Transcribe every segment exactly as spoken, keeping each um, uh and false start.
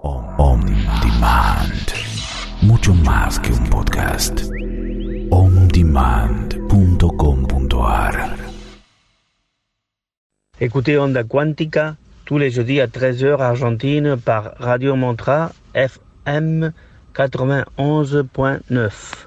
On Demand. Mucho más que un podcast. on demand punto com punto a r. Écoutez Onda Quantica tous les jeudis à treize heures Argentine par Radio Mantra F M quatre-vingt-onze point neuf.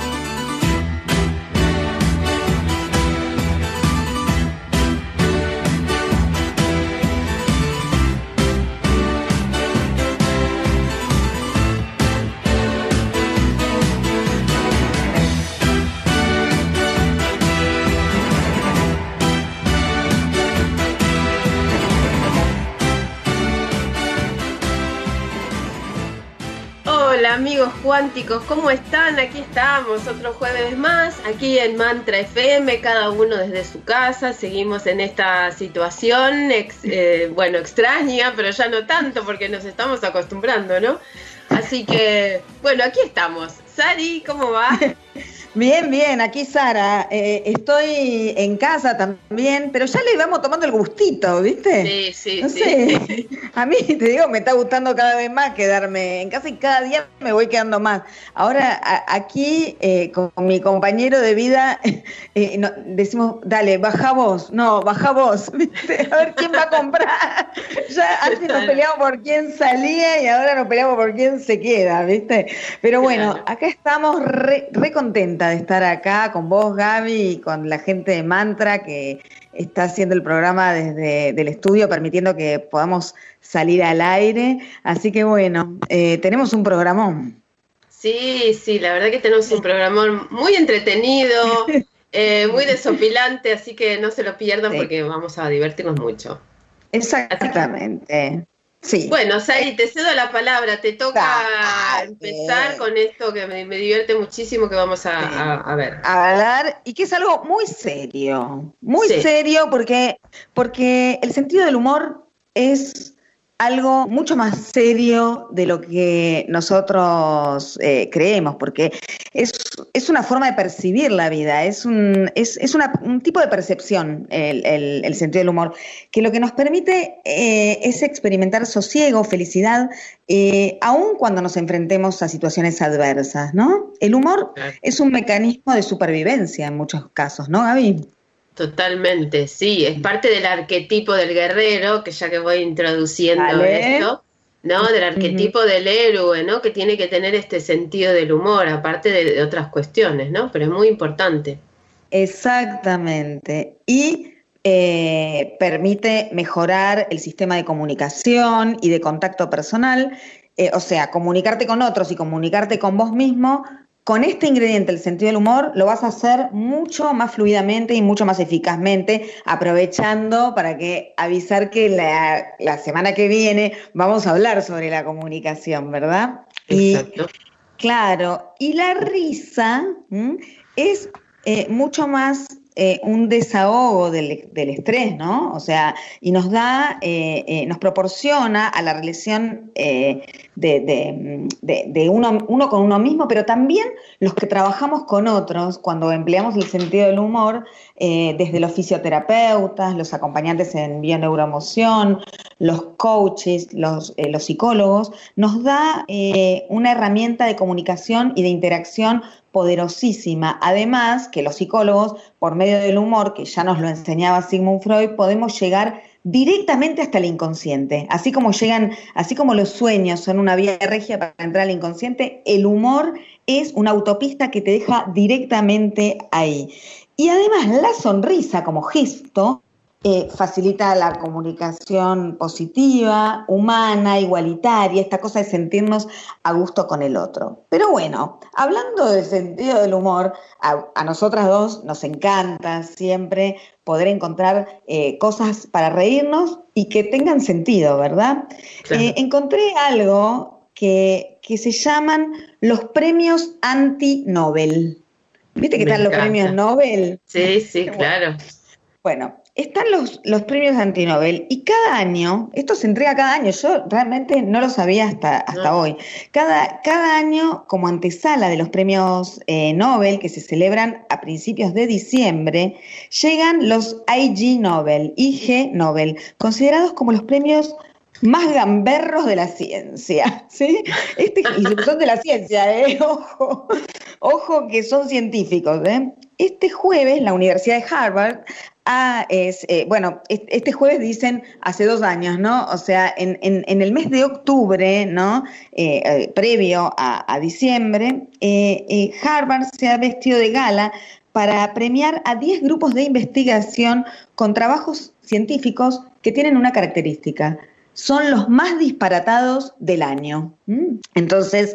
Hola amigos cuánticos, ¿cómo están? Aquí estamos, otro jueves más, aquí en Mantra F M, cada uno desde su casa. Seguimos en esta situación, ex, eh, bueno, extraña, pero ya no tanto porque nos estamos acostumbrando, ¿no? Así que, bueno, aquí estamos. Sari, ¿cómo va? Bien, bien, aquí Sara. Eh, estoy en casa también, pero ya le vamos tomando el gustito, ¿viste? Sí, sí, no sí. Sé. A mí, te digo, me está gustando cada vez más quedarme en casa y cada día me voy quedando más. Ahora, a, aquí, eh, con mi compañero de vida, eh, no, decimos, dale, baja vos. No, baja vos, ¿viste? A ver quién va a comprar. Ya antes nos peleamos por quién salía y ahora nos peleamos por quién se queda, ¿viste? Pero bueno, Claro. acá estamos re, re contentos de estar acá con vos, Gaby, y con la gente de Mantra que está haciendo el programa desde el estudio, permitiendo que podamos salir al aire. Así que bueno, eh, tenemos un programón. Sí, sí, la verdad que tenemos un programa muy entretenido, eh, muy desopilante, así que no se lo pierdan Sí. porque vamos a divertirnos mucho. Exactamente. Sí. Bueno, Sari, te cedo la palabra, te toca Dale. empezar con esto que me, me divierte muchísimo que vamos a, Sí. a, a ver. A hablar, y que es algo muy serio, muy Sí. serio porque, porque el sentido del humor es algo mucho más serio de lo que nosotros eh, creemos, porque es, es una forma de percibir la vida, es un, es, es una, un tipo de percepción el, el, el sentido del humor, que lo que nos permite eh, es experimentar sosiego, felicidad, eh, aun cuando nos enfrentemos a situaciones adversas, ¿no? El humor Claro. es un mecanismo de supervivencia en muchos casos, ¿no, Gaby? Totalmente, sí, es parte del arquetipo del guerrero, que ya que voy introduciendo Vale. esto, ¿no? Del arquetipo del héroe, ¿no? Que tiene que tener este sentido del humor, aparte de, de otras cuestiones, ¿no? Pero es muy importante. Exactamente. Y eh, permite mejorar el sistema de comunicación y de contacto personal, eh, o sea, comunicarte con otros y comunicarte con vos mismo. Con este ingrediente, el sentido del humor, lo vas a hacer mucho más fluidamente y mucho más eficazmente, aprovechando para que avisar que la, la semana que viene vamos a hablar sobre la comunicación, ¿verdad? Exacto. Y claro, y la risa ¿m? es eh, mucho más eh, un desahogo del, del estrés, ¿no? O sea, y nos da, eh, eh, nos proporciona a la relación eh, de, de, de, de uno, uno con uno mismo, pero también los que trabajamos con otros, cuando empleamos el sentido del humor, eh, desde los fisioterapeutas, los acompañantes en bioneuroemoción, los coaches, los, eh, los psicólogos, nos da eh, una herramienta de comunicación y de interacción poderosísima. Además, que los psicólogos, por medio del humor, que ya nos lo enseñaba Sigmund Freud, podemos llegar directamente hasta el inconsciente. Así como llegan, así como los sueños son una vía regia para entrar al inconsciente, el humor es una autopista que te deja directamente ahí. Y además, la sonrisa como gesto Eh, facilita la comunicación positiva, humana, igualitaria, esta cosa de sentirnos a gusto con el otro. Pero bueno, hablando del sentido del humor, a, a nosotras dos nos encanta siempre poder encontrar eh, cosas para reírnos y que tengan sentido, ¿verdad? Claro. Eh, encontré algo que, que se llaman los premios anti-Nobel. ¿Viste que Me están los encanta. premios Nobel? Sí, sí, claro. Bueno, están los, los premios anti-Nobel y cada año, esto se entrega cada año, yo realmente no lo sabía hasta, hasta No. hoy, cada, cada año como antesala de los premios eh, Nobel que se celebran a principios de diciembre, llegan los I G Nobel, I G Nobel, considerados como los premios más gamberros de la ciencia, ¿sí? Este, y son de la ciencia, ¿eh? Ojo, ojo que son científicos, ¿eh? Este jueves la Universidad de Harvard ah, es, eh, bueno, este jueves dicen hace dos años, ¿no? O sea, en, en, en el mes de octubre, ¿no? Eh, eh, previo a, a diciembre, eh, eh, Harvard se ha vestido de gala para premiar a diez grupos de investigación con trabajos científicos que tienen una característica. Son los más disparatados del año. Entonces,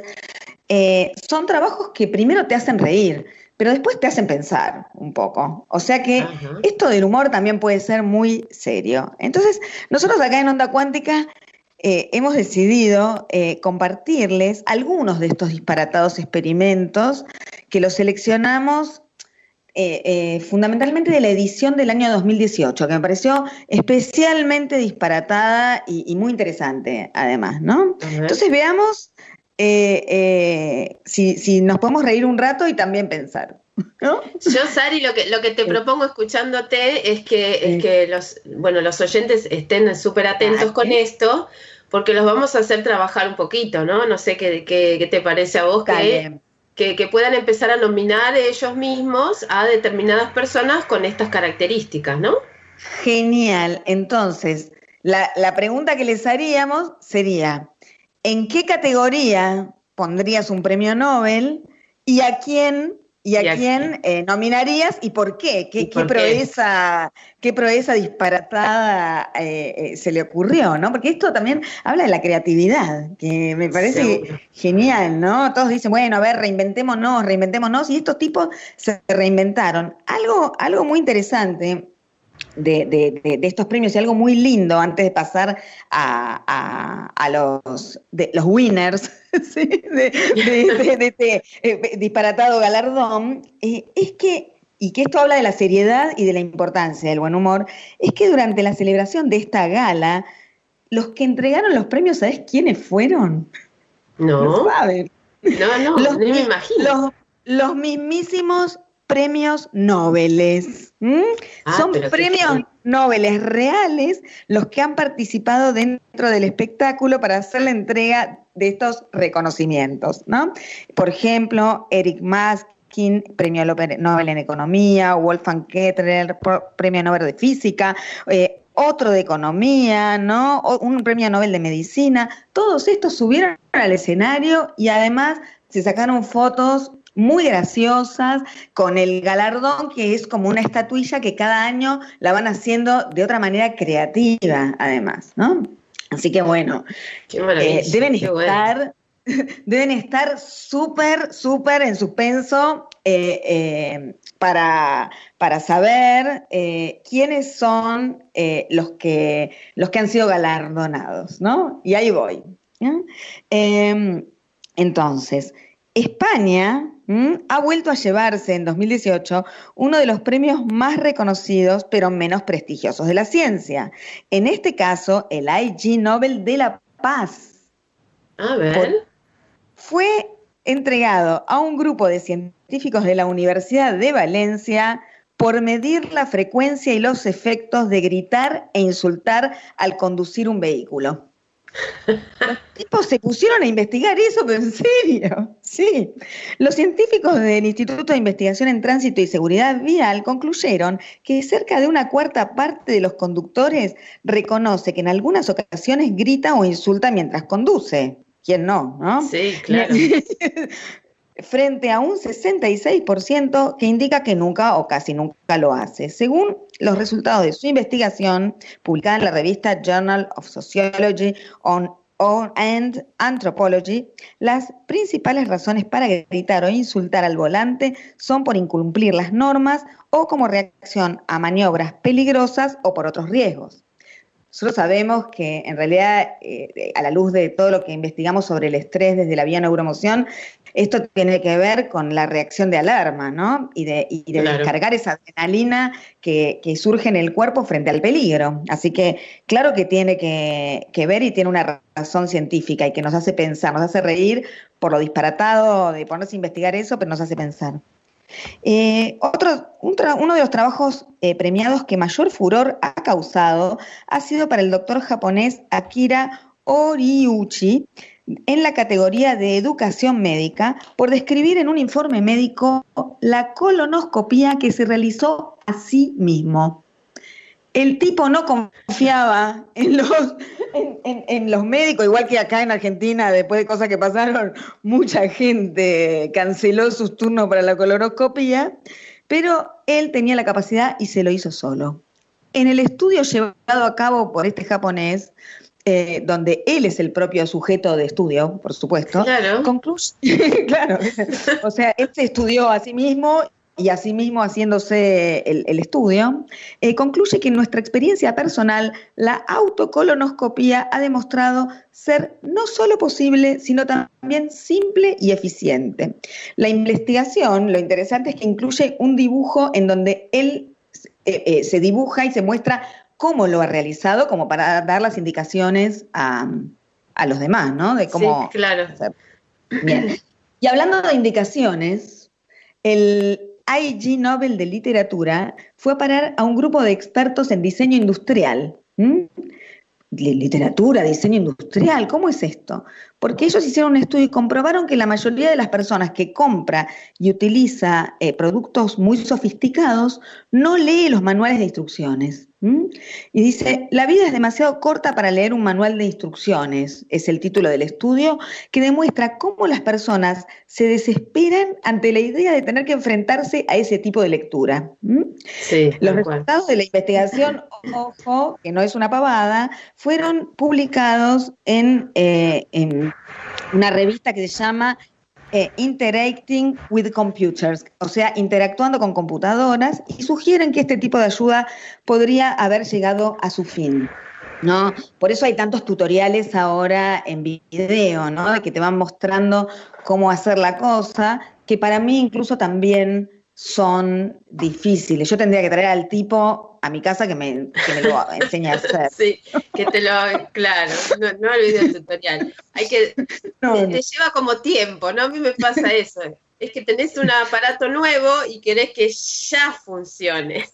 eh, son trabajos que primero te hacen reír, pero después te hacen pensar un poco. O sea que uh-huh. esto del humor también puede ser muy serio. Entonces, nosotros acá en Onda Cuántica eh, hemos decidido eh, compartirles algunos de estos disparatados experimentos que los seleccionamos Eh, eh, fundamentalmente de la edición del año dos mil dieciocho, que me pareció especialmente disparatada y, y muy interesante, además, ¿no? Uh-huh. Entonces veamos eh, eh, si, si nos podemos reír un rato y también pensar, ¿no? Yo, Sari, lo que, lo que te sí. propongo escuchándote es que, sí. es que los, bueno, los oyentes estén súper atentos ah, con ¿sí? esto, porque los vamos a hacer trabajar un poquito, ¿no? No sé qué, qué, qué te parece a vos que... Que, que puedan empezar a nominar ellos mismos a determinadas personas con estas características, ¿no? Genial. Entonces, la, la pregunta que les haríamos sería, ¿en qué categoría pondrías un premio Nobel y a quién, y a y quién eh, nominarías y por qué? ¿Qué, ¿Y por qué, proeza, qué proeza disparatada eh, eh, se le ocurrió, ¿no? Porque esto también habla de la creatividad, que me parece Seguro. genial, ¿no? Todos dicen, bueno, a ver, reinventémonos, reinventémonos, y estos tipos se reinventaron. Algo, algo muy interesante de, de, de, de estos premios y algo muy lindo antes de pasar a, a, a los, de, los winners, ¿sí? de, de, de, de este eh, disparatado galardón, eh, es que, y que esto habla de la seriedad y de la importancia del buen humor, es que durante la celebración de esta gala, los que entregaron los premios, ¿sabés quiénes fueron? No. No saben. No, no, los, no me imagino. Los, los mismísimos premios Nobeles. ¿Mm? Ah, Son premios sí, sí. Nobeles reales los que han participado dentro del espectáculo para hacer la entrega de estos reconocimientos, ¿no? Por ejemplo, Eric Maskin, premio Nobel en Economía, Wolfgang Ketterer, premio Nobel de Física, eh, otro de Economía, ¿no? Un premio Nobel de Medicina. Todos estos subieron al escenario y además se sacaron fotos muy graciosas, con el galardón, que es como una estatuilla que cada año la van haciendo de otra manera creativa, además, ¿no? Así que bueno, eh, deben estar, bueno. deben estar súper, súper en suspenso eh, eh, para, para saber eh, quiénes son eh, los que, los que han sido galardonados, ¿no? Y ahí voy. ¿eh? Eh, entonces, España ¿Mm? ha vuelto a llevarse en dos mil dieciocho uno de los premios más reconocidos pero menos prestigiosos de la ciencia. En este caso, el I G Nobel de la Paz. A ver. Por, fue entregado a un grupo de científicos de la Universidad de Valencia por medir la frecuencia y los efectos de gritar e insultar al conducir un vehículo. Los tipos se pusieron a investigar eso, pero en serio, sí. Los científicos del Instituto de Investigación en Tránsito y Seguridad Vial concluyeron que cerca de una cuarta parte de los conductores reconoce que en algunas ocasiones grita o insulta mientras conduce. ¿Quién no, no? Sí, claro. Frente a un sesenta y seis por ciento que indica que nunca o casi nunca lo hace. Según los resultados de su investigación, publicada en la revista Journal of Sociology on, on and Anthropology, las principales razones para gritar o insultar al volante son por incumplir las normas o como reacción a maniobras peligrosas o por otros riesgos. Nosotros sabemos que en realidad, eh, a la luz de todo lo que investigamos sobre el estrés desde la bioneuroemoción, esto tiene que ver con la reacción de alarma, ¿no? Y de, y de claro. descargar esa adrenalina que, que surge en el cuerpo frente al peligro. Así que claro que tiene que, que ver y tiene una razón científica y que nos hace pensar, nos hace reír por lo disparatado de ponerse a investigar eso, pero nos hace pensar. Eh, otro, un tra- uno de los trabajos eh, premiados que mayor furor ha causado ha sido para el doctor japonés Akira Oriuchi en la categoría de educación médica por describir en un informe médico la colonoscopía que se realizó a sí mismo. El tipo no confiaba en los, en, en, en los médicos, igual que acá en Argentina, después de cosas que pasaron, mucha gente canceló sus turnos para la colonoscopía, pero él tenía la capacidad y se lo hizo solo. En el estudio llevado a cabo por este japonés, eh, donde él es el propio sujeto de estudio, por supuesto, claro, concluye, claro, o sea, él se estudió a sí mismo y asimismo haciéndose el, el estudio, eh, concluye que en nuestra experiencia personal la autocolonoscopía ha demostrado ser no solo posible, sino también simple y eficiente. La investigación, lo interesante es que incluye un dibujo en donde él eh, eh, se dibuja y se muestra cómo lo ha realizado, como para dar las indicaciones a, a los demás, ¿no? De cómo sí, claro. hacer. Bien. Y hablando de indicaciones, el I G Nobel de Literatura fue a parar a un grupo de expertos en diseño industrial. ¿Mm? Literatura, diseño industrial, ¿cómo es esto? Porque ellos hicieron un estudio y comprobaron que la mayoría de las personas que compra y utiliza eh, productos muy sofisticados no lee los manuales de instrucciones. ¿Mm? Y dice, la vida es demasiado corta para leer un manual de instrucciones, es el título del estudio, que demuestra cómo las personas se desesperan ante la idea de tener que enfrentarse a ese tipo de lectura. ¿Mm? Sí, los resultados cual. de la investigación, ojo, que no es una pavada, fueron publicados en, eh, en una revista que se llama eh, Interacting with Computers, o sea, interactuando con computadoras, y sugieren que este tipo de ayuda podría haber llegado a su fin, ¿no? Por eso hay tantos tutoriales ahora en video, ¿no? De que te van mostrando cómo hacer la cosa, que para mí incluso también son difíciles. Yo tendría que traer al tipo a mi casa que me, que me lo enseñe a hacer. Sí, que te lo, claro, no, no olvides el tutorial. Hay que, no, te, no. te lleva como tiempo, ¿no? A mí me pasa eso. Es que tenés un aparato nuevo y querés que ya funcione.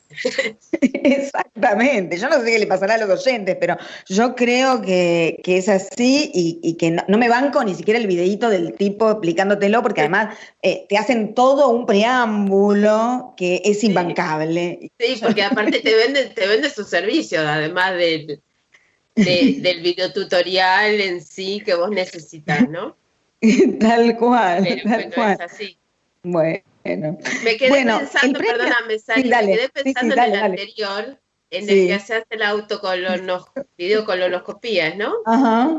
Exactamente. Yo no sé qué le pasará a los oyentes, pero yo creo que, que es así y, y que no, no me banco ni siquiera el videíto del tipo explicándotelo, porque además eh, te hacen todo un preámbulo que es imbancable. Sí, porque aparte te vende, te vende su servicio, además del, de, del videotutorial en sí que vos necesitas, ¿no? Tal cual, Pero, tal bueno, cual. Es así. Bueno. Me quedé bueno, pensando, premio... perdóname, Sari, sí, dale, me quedé pensando sí, sí, dale, en el dale. anterior, en sí. el que se hace la autocolonos, videocolonoscopía, ¿no? Ajá.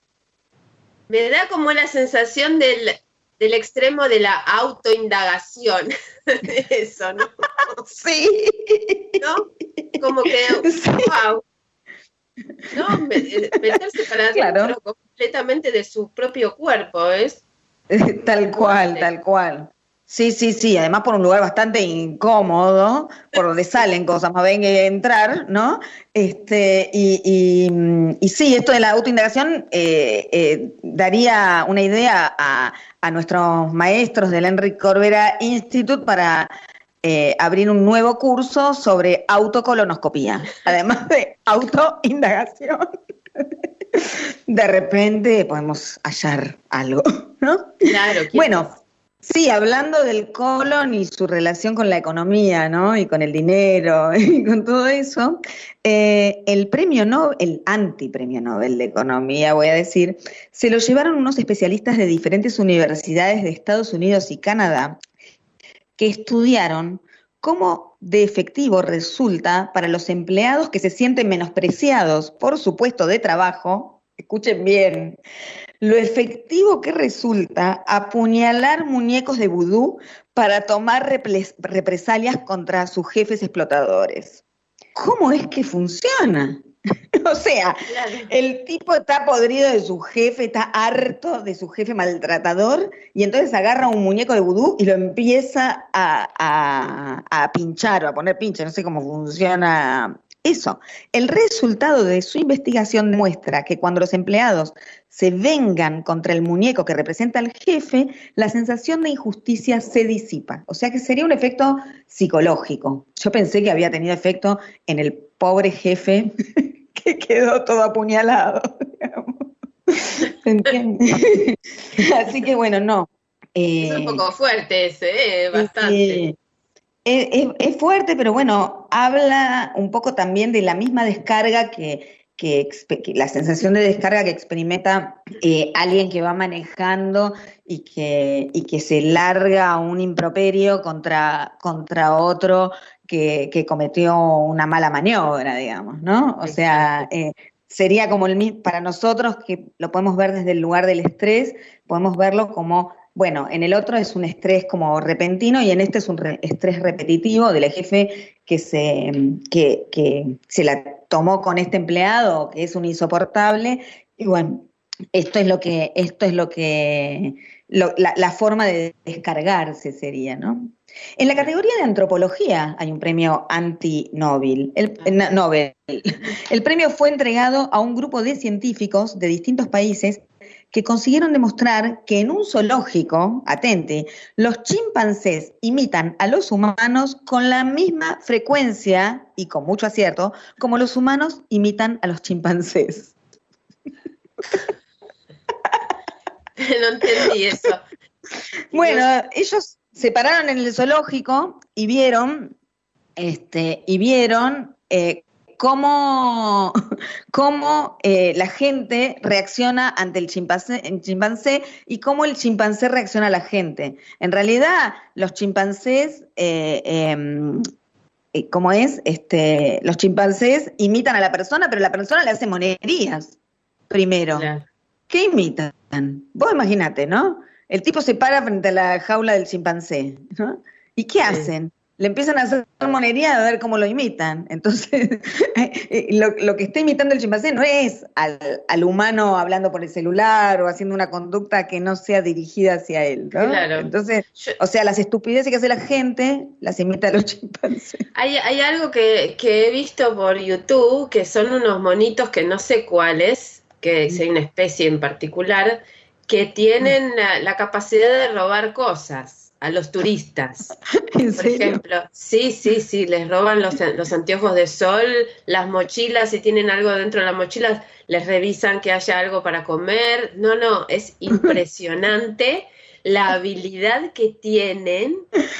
Me da como la sensación del, del extremo de la autoindagación. Eso, ¿no? Sí. ¿No? Como que, sí. wow. ¿No? Meterse para claro. dentro completamente de su propio cuerpo, ¿es? Tal cual, tal cual. Sí, sí, sí, además por un lugar bastante incómodo, por donde salen cosas más bien que entrar, ¿no? Este, y, y, y sí, esto de la autoindagación eh, eh, daría una idea a, a nuestros maestros del Enrique Corbera Institute para eh, abrir un nuevo curso sobre autocolonoscopía, además de autoindagación. De repente podemos hallar algo, ¿no? Claro. Bueno, sí, hablando del colon y su relación con la economía, ¿no? Y con el dinero y con todo eso, eh, el premio Nobel, el antipremio Nobel de Economía, voy a decir, se lo llevaron unos especialistas de diferentes universidades de Estados Unidos y Canadá que estudiaron cómo de efectivo resulta para los empleados que se sienten menospreciados por su puesto de trabajo, escuchen bien, lo efectivo que resulta apuñalar muñecos de vudú para tomar repres- represalias contra sus jefes explotadores. ¿Cómo es que funciona? O sea, claro. El tipo está podrido de su jefe, está harto de su jefe maltratador y entonces agarra un muñeco de vudú y lo empieza a, a, a pinchar o a poner pinche, no sé cómo funciona Eso, el resultado de su investigación demuestra que cuando los empleados se vengan contra el muñeco que representa al jefe, la sensación de injusticia se disipa. O sea que sería un efecto psicológico. Yo pensé que había tenido efecto en el pobre jefe que quedó todo apuñalado, digamos. ¿Se entiende? Así que bueno, no. Eh, es un poco fuerte ese, ¿eh? Bastante. Eh, Es, es, es fuerte, pero bueno, habla un poco también de la misma descarga que, que, que la sensación de descarga que experimenta eh, alguien que va manejando y que, y que se larga un improperio contra, contra otro que, que cometió una mala maniobra, digamos, ¿no? O sea, eh, sería como el mismo, para nosotros que lo podemos ver desde el lugar del estrés, podemos verlo como... Bueno, en el otro es un estrés como repentino y en este es un re- estrés repetitivo del jefe que se, que, que se la tomó con este empleado, que es un insoportable. Y bueno, esto es lo que, esto es lo que, lo, la, la forma de descargarse sería, ¿no? En la categoría de antropología hay un premio anti-Nobel. El, eh, Nobel. El premio fue entregado a un grupo de científicos de distintos países que consiguieron demostrar que en un zoológico, atente, los chimpancés imitan a los humanos con la misma frecuencia y con mucho acierto como los humanos imitan a los chimpancés. No entendí eso. Bueno, ellos se pararon en el zoológico y vieron, este, y vieron eh, cómo, cómo eh, la gente reacciona ante el chimpancé, el chimpancé y cómo el chimpancé reacciona a la gente. En realidad, los chimpancés, eh, eh, ¿cómo es? Este, los chimpancés imitan a la persona, pero la persona le hace monerías primero. Claro. ¿Qué imitan? Vos imaginate, ¿no? El tipo se para frente a la jaula del chimpancé, ¿no? ¿Y qué hacen? Le empiezan a hacer monería a ver cómo lo imitan. Entonces, lo, lo que está imitando el chimpancé no es al, al humano hablando por el celular o haciendo una conducta que no sea dirigida hacia él, ¿no? Claro. Entonces, Yo, o sea, las estupideces que hace la gente las imita a los chimpancés. Hay, hay algo que, que he visto por YouTube, que son unos monitos que no sé cuáles, que si hay una especie en particular, que tienen la, la capacidad de robar cosas a los turistas. ¿En Por serio? ejemplo, sí, sí, sí, les roban los, los anteojos de sol, las mochilas, si tienen algo dentro de las mochilas, les revisan que haya algo para comer. No, no, es impresionante la habilidad que tienen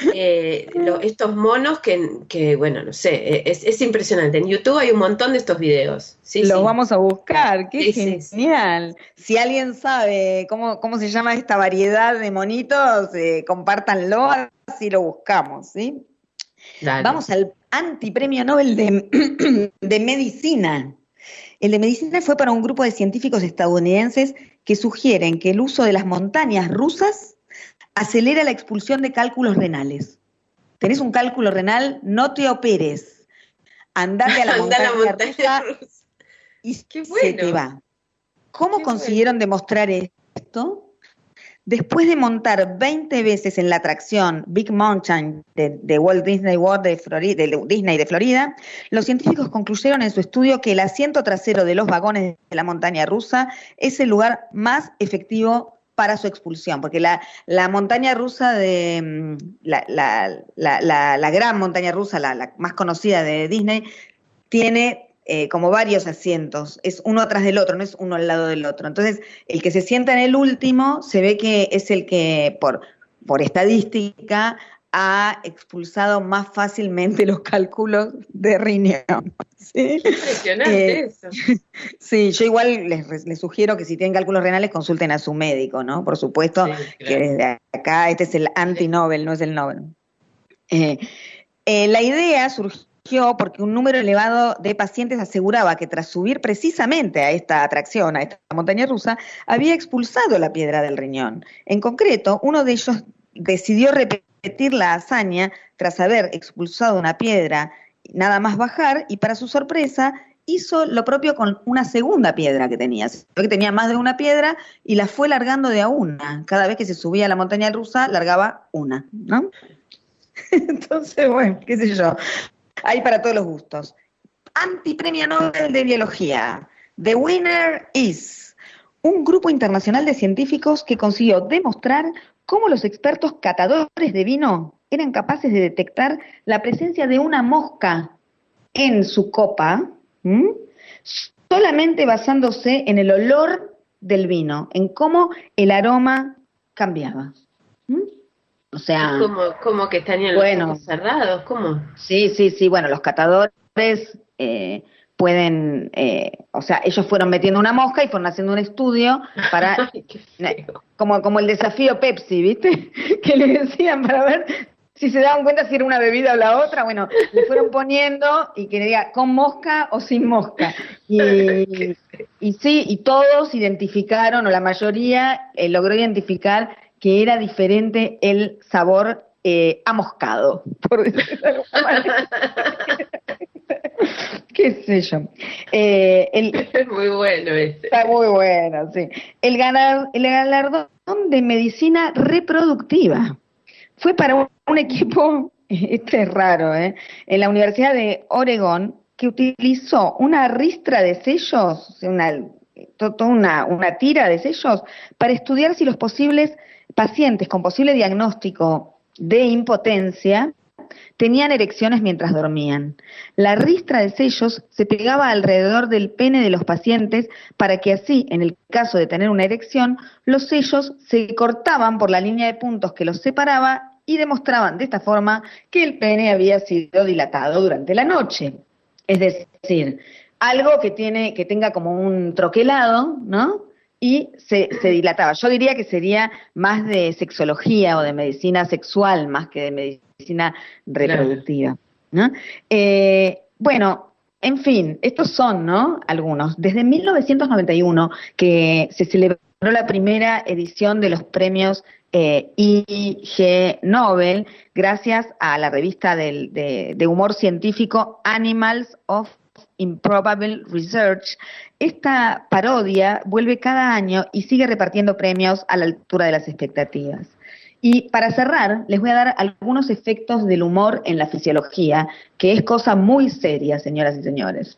eh, lo, estos monos que, que, bueno, no sé, es, es impresionante. En YouTube hay un montón de estos videos. Sí, Lo sí. vamos a buscar, qué Sí, sí, genial. sí. Si alguien sabe cómo, cómo se llama esta variedad de monitos, eh, compártanlo, así lo buscamos, ¿sí? Dale. Vamos al antipremio Nobel de, de Medicina. El de Medicina fue para un grupo de científicos estadounidenses que sugieren que el uso de las montañas rusas acelera la expulsión de cálculos renales. Tenés un cálculo renal, no te operes. Andate a la Anda montaña, la montaña rusa rusa. y Qué se bueno. te va. ¿Cómo Qué consiguieron demostrar esto? Después de montar veinte veces en la atracción Big Mountain de, de Walt Disney World de Florida, de Disney de Florida, los científicos concluyeron en su estudio que el asiento trasero de los vagones de la montaña rusa es el lugar más efectivo para su expulsión, porque la, la montaña rusa de la, la, la, la, la gran montaña rusa, la, la más conocida de Disney, tiene Eh, como varios asientos, es uno atrás del otro, no es uno al lado del otro. Entonces, el que se sienta en el último se ve que es el que, por, por estadística, ha expulsado más fácilmente los cálculos de riñón. ¿Sí? Impresionante Eh, eso. Sí, yo igual les, les sugiero que si tienen cálculos renales consulten a su médico, ¿no? Por supuesto, Sí, que claro. desde acá este es el anti-Nobel, no es el Nobel. Eh, eh, la idea surgió porque un número elevado de pacientes aseguraba que tras subir precisamente a esta atracción, a esta montaña rusa, había expulsado la piedra del riñón. En concreto, uno de ellos decidió repetir la hazaña tras haber expulsado una piedra, nada más bajar, y para su sorpresa hizo lo propio con una segunda piedra que tenía. Que tenía más de una piedra y la fue largando de a una. Cada vez que se subía a la montaña rusa, largaba una, ¿no? Entonces, bueno, qué sé yo. Hay para todos los gustos. antipremio Nobel de Biología. The winner is un grupo internacional de científicos que consiguió demostrar cómo los expertos catadores de vino eran capaces de detectar la presencia de una mosca en su copa, ¿m? solamente basándose en el olor del vino, en cómo el aroma cambiaba. ¿M? O sea, ¿Cómo, cómo que estarían los bueno, ojos cerrados? ¿Cómo? Sí, sí, sí, bueno, los catadores eh, pueden, eh, o sea, ellos fueron metiendo una mosca y fueron haciendo un estudio para, Ay, qué feo. como, como el desafío Pepsi, ¿viste? Que le decían para ver si se daban cuenta si era una bebida o la otra. Bueno, le fueron poniendo y que le diga con mosca o sin mosca. Y, y sí, y todos identificaron, o la mayoría eh, logró identificar que era diferente el sabor eh, amoscado, por decirlo de alguna manera. Qué sé yo. Eh, el, Es muy bueno este. Está muy bueno, sí. El, ganar, el galardón de medicina reproductiva fue para un, un equipo, este es raro, ¿eh? En la Universidad de Oregón, que utilizó una ristra de sellos, una, toda una, una tira de sellos, para estudiar si los posibles pacientes con posible diagnóstico de impotencia tenían erecciones mientras dormían. La ristra de sellos se pegaba alrededor del pene de los pacientes para que así, en el caso de tener una erección, los sellos se cortaban por la línea de puntos que los separaba y demostraban de esta forma que el pene había sido dilatado durante la noche. Es decir, algo que tiene, que tenga como un troquelado, ¿no? Y se, se dilataba. Yo diría que sería más de sexología o de medicina sexual más que de medicina reproductiva, ¿no? Eh, bueno, en fin, estos son, ¿no? Algunos. Desde mil novecientos noventa y uno, que se celebró la primera edición de los premios eh, I G Nobel, gracias a la revista del, de, de humor científico Animals of Improbable Research. Esta parodia vuelve cada año y sigue repartiendo premios a la altura de las expectativas. Y para cerrar, les voy a dar algunos efectos del humor en la fisiología, que es cosa muy seria, señoras y señores.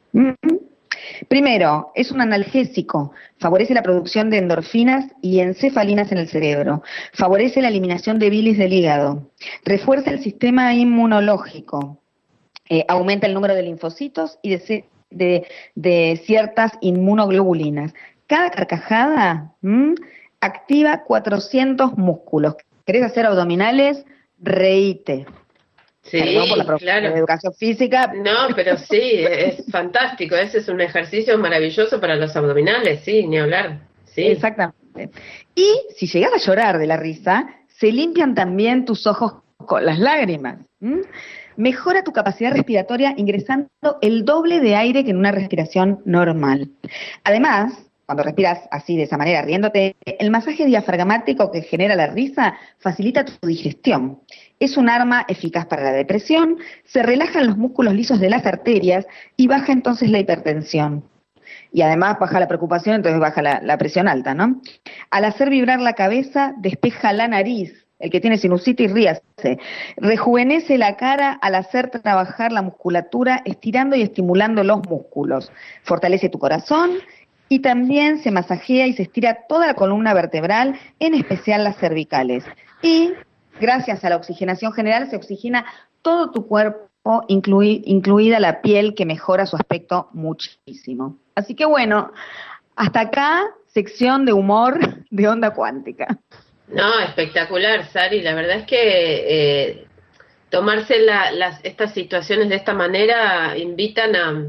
Primero, es un analgésico, favorece la producción de endorfinas y encefalinas en el cerebro, favorece la eliminación de bilis del hígado, refuerza el sistema inmunológico, eh, aumenta el número de linfocitos y de, de, de ciertas inmunoglobulinas. Cada carcajada ¿m? activa cuatrocientos músculos. ¿Querés hacer abdominales? Reíte. Sí, por la claro. De educación física. No, pero sí, es fantástico. Ese es un ejercicio maravilloso para los abdominales, sí, ni hablar. Sí. Exactamente. Y si llegas a llorar de la risa, se limpian también tus ojos con las lágrimas. ¿Mm? Mejora tu capacidad respiratoria ingresando el doble de aire que en una respiración normal. Además, cuando respiras así, de esa manera, riéndote, el masaje diafragmático que genera la risa facilita tu digestión. Es un arma eficaz para la depresión, se relajan los músculos lisos de las arterias y baja entonces la hipertensión. Y además baja la preocupación, entonces baja la, la presión alta, ¿no? Al hacer vibrar la cabeza, despeja la nariz. El que tiene sinusitis, ríase. Rejuvenece la cara al hacer trabajar la musculatura, estirando y estimulando los músculos. Fortalece tu corazón y también se masajea y se estira toda la columna vertebral, en especial las cervicales. Y gracias a la oxigenación general se oxigena todo tu cuerpo, inclui, incluida la piel, que mejora su aspecto muchísimo. Así que bueno, hasta acá, sección de humor de Onda Cuántica. No, espectacular, Sari. La verdad es que eh, tomarse la, las, estas situaciones de esta manera invitan a,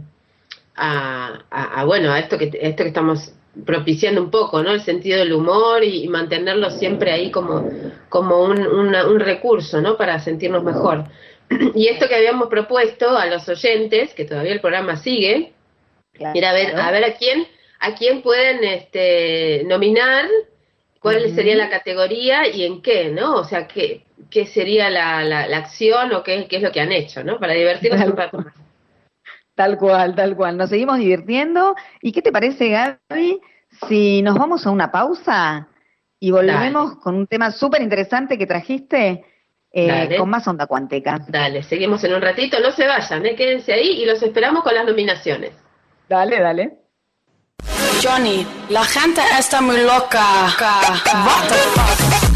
a, a, a bueno, a esto que esto que estamos propiciando un poco, ¿no? El sentido del humor y, y mantenerlo siempre ahí como, como un, una, un recurso, ¿no? Para sentirnos mejor. Y esto que habíamos propuesto a los oyentes, que todavía el programa sigue, Claro. era a ver, a ver a quién, a quién pueden este, nominar, cuál uh-huh. sería la categoría y en qué, ¿no? O sea, qué, qué sería la, la, la acción o qué, qué es lo que han hecho, ¿no? Para divertirnos tal un rato más. Tal cual, tal cual. Nos seguimos divirtiendo. ¿Y qué te parece, Gaby, si nos vamos a una pausa y volvemos Dale. con un tema súper interesante que trajiste? eh, con más Onda Cuántica. Dale, seguimos en un ratito, no se vayan, ¿eh? Quédense ahí y los esperamos con las nominaciones. Dale, dale. Johnny, la gente está muy loca. What the fuck?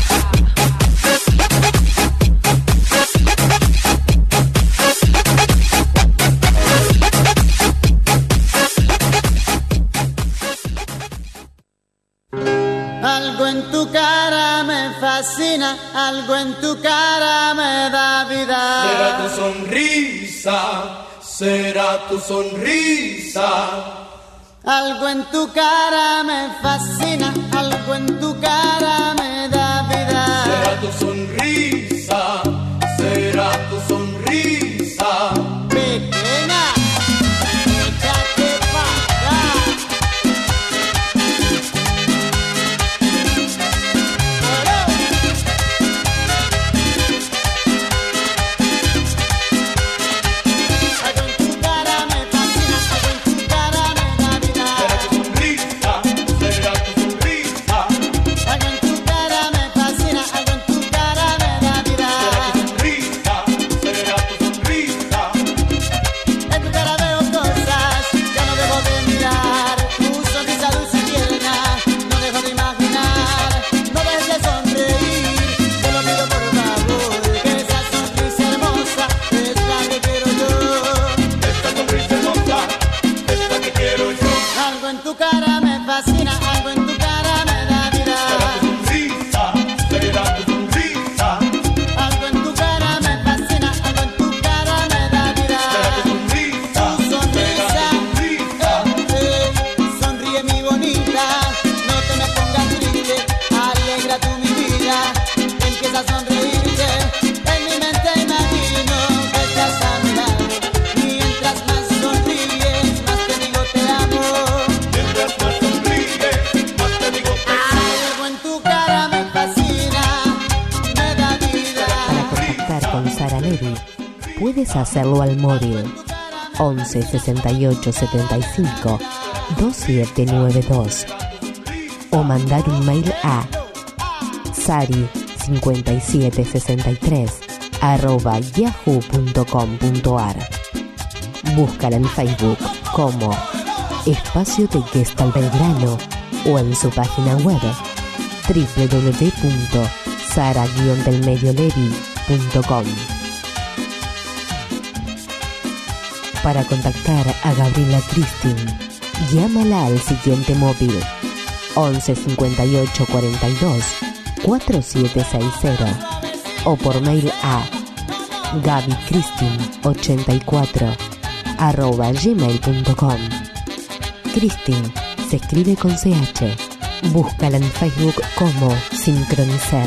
Algo en tu cara me fascina, algo en tu cara me da vida. Será tu sonrisa, será tu sonrisa. Algo en tu cara me fascina, algo en tu cara me da vida. Será tu sonrisa, será tu sonrisa. Pequeña, échate pa' acá. Algo en tu cara me fascina, algo en tu cara me da vida. Será tu sonrisa, será tu sonrisa. Algo en tu cara me fascina, algo en tu cara me da vida. Será tu sonrisa, será tu sonrisa. En tu cara veo cosas, ya no dejo de mirar. Tu sonrisa dulce y tierna, no dejo de imaginar. No dejes de sonreír, te lo pido por favor. Que esa sonrisa hermosa es la que quiero yo. Esta sonrisa hermosa es la que quiero yo. Algo en tu cara me fascina, algo en tu cara me da vida. Será tu sonrisa, será tu sonrisa. Algo en tu cara me fascina, algo en tu cara me da vida. Será tu sonrisa, Tu sonrisa, será tu sonrisa. eh, eh, sonríe mi bonita, no te me pongas triste, alegra tú mi vida, empieza a sonreírte, en mi mente imagino que estás a mi lado, mientras más sonríes, más te digo te amo, Mientras más sonríes, más te digo que algo en tu cara me fascina, me da vida. Para contactar con Sara Levy, puedes hacerlo al móvil once sesenta y ocho setenta y cinco veintisiete noventa y dos o mandar un mail a sari cincuenta y siete sesenta y tres arroba yahoo punto com punto ar. Búscala en Facebook como Espacio de Gestal Belgrano o en su página web w w w punto sara guion del medio levy punto com. Para contactar a Gabriela Cristin, llámala al siguiente móvil once cincuenta y ocho cuarenta y dos cuarenta y siete sesenta o por mail a gabicristin ochenta y cuatro arroba gmail punto com. Cristin se escribe con C H. Búscala en Facebook como Sincronizar.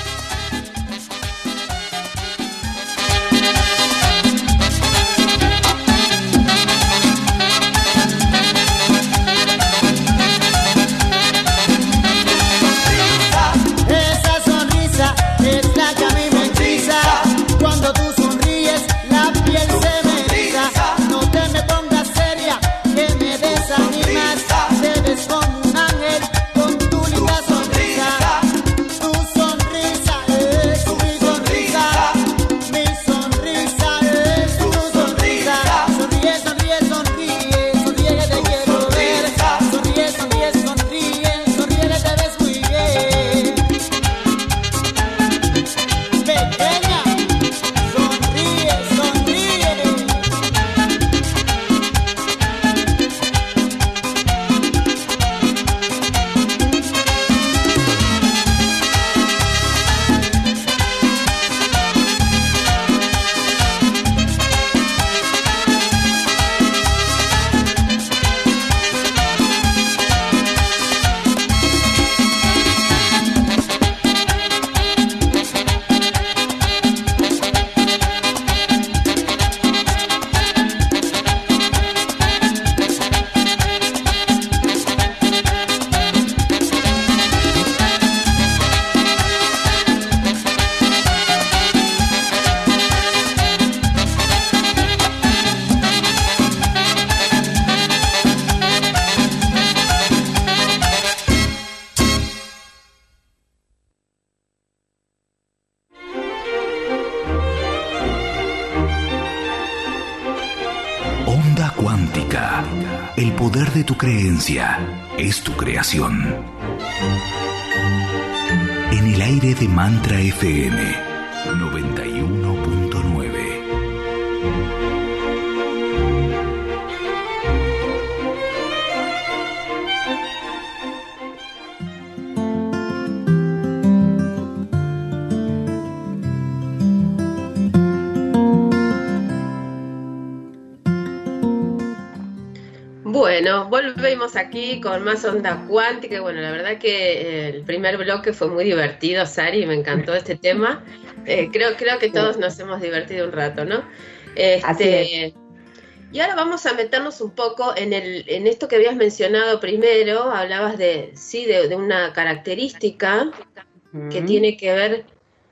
Esa sonrisa es la que a mí me hechiza. Cuando tú sonríes, la piel se me eriza. No te me pongas seria, que me desanimas. Te ves como un ángel con tu linda sonrisa. Tu sonrisa El poder de tu creencia es tu creación. En el aire de Mantra F M noventa y uno punto nueve. Bueno, volvemos aquí con más onda cuántica. Bueno, la verdad que el primer bloque fue muy divertido, Sari, me encantó este tema. Eh, creo, creo que todos nos hemos divertido un rato, ¿no? Este, Así es. Y ahora vamos a meternos un poco en el, en esto que habías mencionado primero. Hablabas de, sí, de, de una característica Mm. que tiene que ver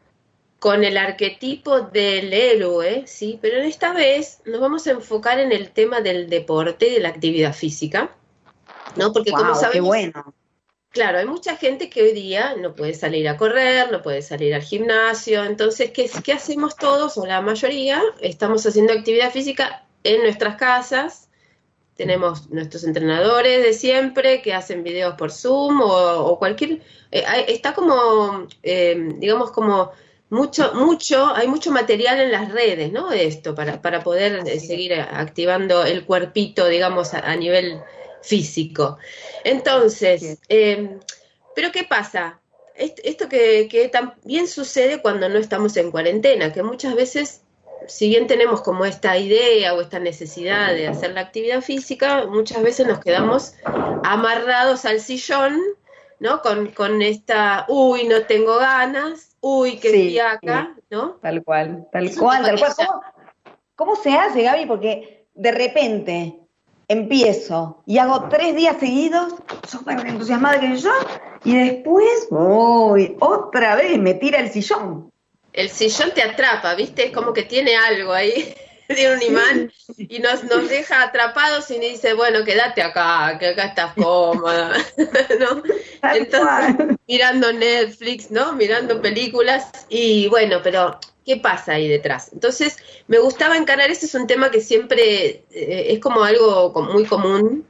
con el arquetipo del héroe, sí, pero en esta vez nos vamos a enfocar en el tema del deporte y de la actividad física, ¿no? Porque como Guau, sabemos, qué bueno. claro, hay mucha gente que hoy día no puede salir a correr, no puede salir al gimnasio, entonces, ¿qué, qué hacemos todos, o la mayoría? Estamos haciendo actividad física en nuestras casas. Tenemos nuestros entrenadores de siempre que hacen videos por Zoom o, o cualquier... eh, hay- está como, eh, digamos, como... Mucho, mucho, hay mucho material en las redes, ¿no? De esto, para, para poder eh, seguir activando el cuerpito, digamos, a, a nivel físico. Entonces, eh, ¿pero qué pasa? Est- Esto que, que también sucede cuando no estamos en cuarentena, que muchas veces, si bien tenemos como esta idea o esta necesidad de hacer la actividad física, muchas veces nos quedamos amarrados al sillón, ¿no? Con, con esta, uy, no tengo ganas, uy, qué Sí, fiaca, ¿no? Tal cual, tal Es un cual, tema tal que cual. ya- ¿Cómo, cómo se hace, Gaby? Porque de repente empiezo y hago tres días seguidos, súper entusiasmada que yo, y después, uy, otra vez me tira el sillón. El sillón te atrapa, ¿viste? Es como que tiene algo ahí, tiene un imán y nos, nos deja atrapados y dice, bueno, quédate acá, que acá estás cómoda, ¿no? Tal Entonces, cual. mirando Netflix, ¿no? Mirando películas y bueno, pero ¿qué pasa ahí detrás? Entonces, me gustaba encarar, ese es un tema que siempre eh, es como algo co- muy común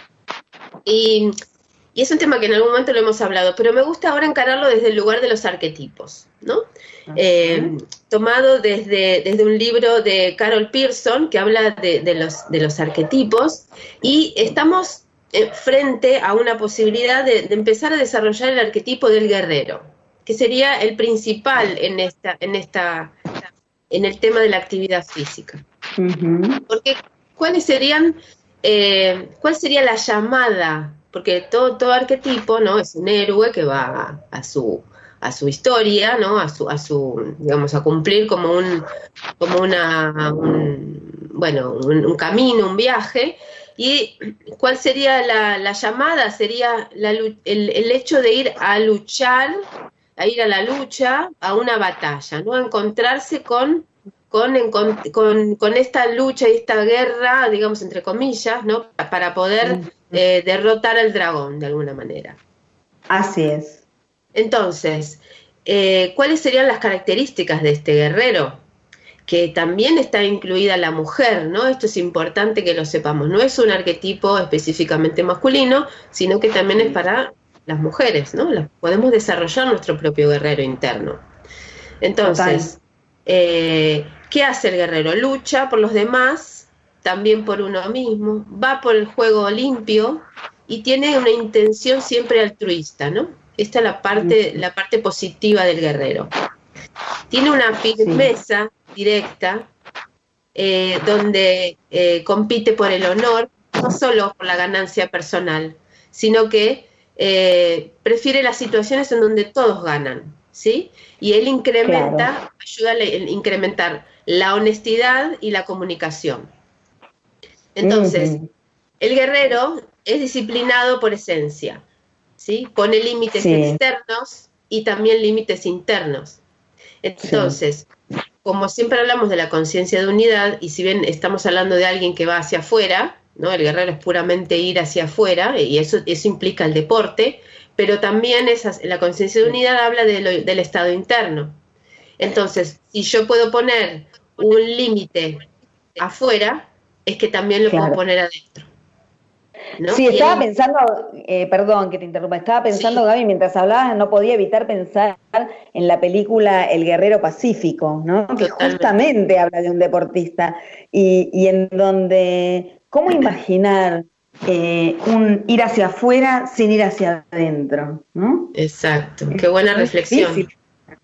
y, y es un tema que en algún momento lo hemos hablado, pero me gusta ahora encararlo desde el lugar de los arquetipos, ¿no? Eh, tomado desde, desde un libro de Carol Pearson que habla de, de los, de los arquetipos y estamos eh, frente a una posibilidad de, de empezar a desarrollar el arquetipo del guerrero, que sería el principal en esta, en esta, en el tema de la actividad física. Ujú. Porque, ¿cuáles serían, eh, cuál sería la llamada? Porque todo, todo arquetipo, ¿no? Es un héroe que va a, a su a su historia, ¿no? A su, a su, digamos, a cumplir como un, como una, un, bueno, un, un camino, un viaje. ¿Y cuál sería la, la llamada? Sería la, el, el hecho de ir a luchar, a ir a la lucha, a una batalla, ¿no? A encontrarse con Con, con, con esta lucha y esta guerra, digamos, entre comillas, ¿no? Para poder eh, derrotar al dragón, de alguna manera. Así es. Entonces, eh, ¿cuáles serían las características de este guerrero? Que también está incluida la mujer, ¿no? Esto es importante que lo sepamos. No es un arquetipo específicamente masculino, sino que también es para las mujeres, ¿no? Las, podemos desarrollar nuestro propio guerrero interno. Entonces, eh, ¿qué hace el guerrero? Lucha por los demás, también por uno mismo, va por el juego limpio y tiene una intención siempre altruista, ¿no? Esta es la parte, la parte positiva del guerrero. Tiene una firmeza sí. directa, eh, donde eh, compite por el honor, no solo por la ganancia personal, sino que eh, prefiere las situaciones en donde todos ganan, ¿sí? Y él incrementa, claro. ayuda a incrementar la honestidad y la comunicación. Entonces, uh-huh. el guerrero es disciplinado por esencia, ¿sí? Pone límites sí. externos y también límites internos. Entonces, sí. como siempre hablamos de la conciencia de unidad, y si bien estamos hablando de alguien que va hacia afuera, ¿no? El guerrero es puramente ir hacia afuera, y eso, eso implica el deporte, pero también esa, la conciencia de unidad habla de lo, del estado interno. Entonces, si yo puedo poner un límite afuera, es que también lo claro. puedo poner adentro. ¿no? Sí, estaba Tienen... pensando, eh, perdón que te interrumpa, estaba pensando, sí. Gaby, mientras hablabas, no podía evitar pensar en la película El Guerrero Pacífico, ¿no? Que Totalmente. Justamente habla de un deportista y, y en donde, ¿cómo imaginar eh, un ir hacia afuera sin ir hacia adentro, ¿no? Exacto, qué buena es reflexión. Difícil.